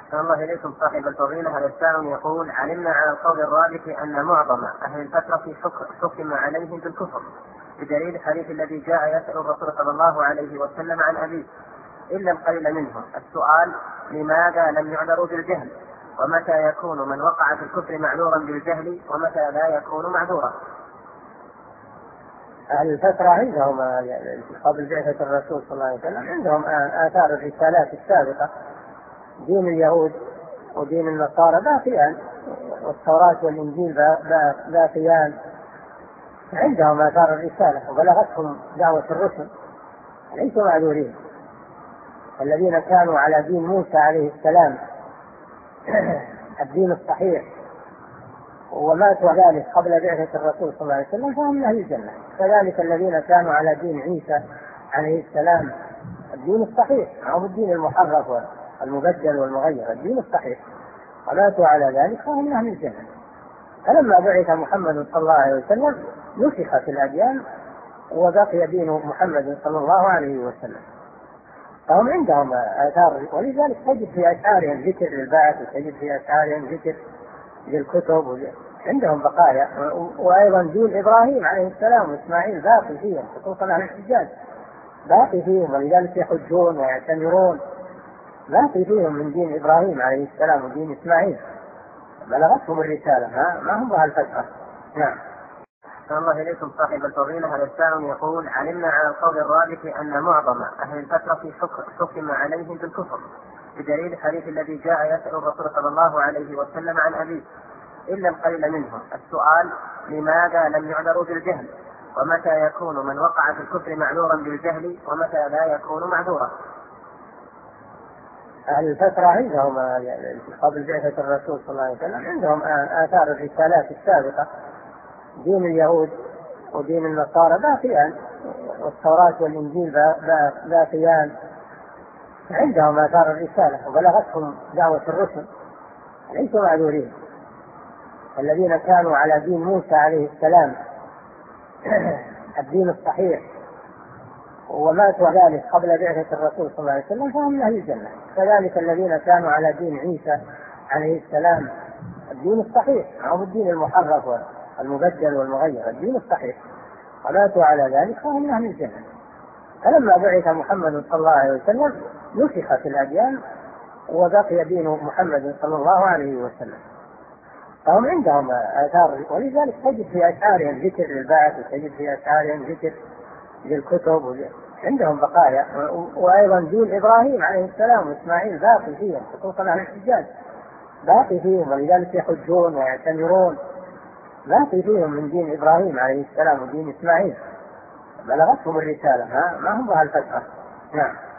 أحسن الله إليكم صاحب الفضيلة. هذا السائل يقول: علمنا على القول الراجح أن معظم أهل الفترة حكم عليهم بالكفر بدليل الحديث الذي جاء يسأل الرسول صلى الله عليه وسلم عن أبيه إلا القليل منهم. السؤال: لماذا لم يعذروا بالجهل؟ ومتى يكون من وقع في الكفر معذورا بالجهل ومتى لا يكون معذورا؟ أهل الفترة عندهم قبل بعثة الرسول صلى الله عليه وسلم عندهم آثار الرسالات السابقة. دين اليهود ودين النصارى باقيان، والتوراة والإنجيل باقيان، عندهم آثار الرسالة وبلغتهم دعوة الرسل، ليسوا معذورين. الذين كانوا على دين موسى عليه السلام الدين الصحيح وماتوا ذلك قبل بعثة الرسول صلى الله عليه وسلم فهم من أهل الجنة. كذلك الذين كانوا على دين عيسى عليه السلام الدين الصحيح، أو الدين المحرف والمبدل والمغير، الدين الصحيح، وماتوا على ذلك فهم من أهل الجنة. فلما بعث محمد صلى الله عليه وسلم نسخت الأديان وبقي دين محمد صلى الله عليه وسلم. فهم عندهم آثار، ولذلك تجد في أشعارهم ذكر للبعث، وتجد في أشعارهم ذكر للكتب، عندهم بقايا. وأيضا دين إبراهيم عليه السلام وإسماعيل باقي فيهم، خصوصا أهل الحجاز باقي فيهم، ولذلك يحجون ويعتمرون، باقي فيهم من دين إبراهيم عليه السلام ودين إسماعيل، بلغتهم الرسالة، ما هم أهل الفترة. نعم. أحسن الله إليكم صاحب الفضيلة. هذا السائل يقول: علمنا على القول الراجح أن معظم أهل الفترة حكم عليهم بالكفر بدليل الحديث الذي جاء يسأل الرسول صلى الله عليه وسلم عن أبيه إلا القليل منهم. السؤال: لماذا لم يعذروا بالجهل؟ ومتى يكون من وقع في الكفر معذورا بالجهل ومتى لا يكون معذورا؟ أهل الفترة عندهم قبل بعثة الرسول صلى الله عليه وسلم عندهم آثار الرسالات السابقة. دين اليهود ودين النصارى باقيان، والتوراة والإنجيل باقيان، عندهم آثار الرسالة وبلغتهم دعوة الرسل، ليسوا معذورين. الذين كانوا على دين موسى عليه السلام الدين الصحيح وماتوا ذلك قبل بعثة الرسول صلى الله عليه وسلم فهم من أهل الجنة. كذلك الذين كانوا على دين عيسى عليه السلام الدين الصحيح، أو الدين المحرف والمبدل والمغير، الدين الصحيح، وماتوا على ذلك فهم من أهل الجنة. فلما بعث محمد صلى الله عليه وسلم نسخت الأديان وبقي دين محمد صلى الله عليه وسلم. فهم عندهم آثار، ولذلك تجد في أشعارهم ذكر للبعث، وتجد في أشعارهم ذكر للكتب، عندهم بقايا. وأيضا دين إبراهيم عليه السلام وإسماعيل باقي فيهم، خصوصا أهل الحجاز باقي فيهم، ولذلك يحجون ويعتمرون، باقي فيهم من دين إبراهيم عليه السلام ودين إسماعيل، بلغتهم الرسالة، ما هم أهل الفترة. نعم.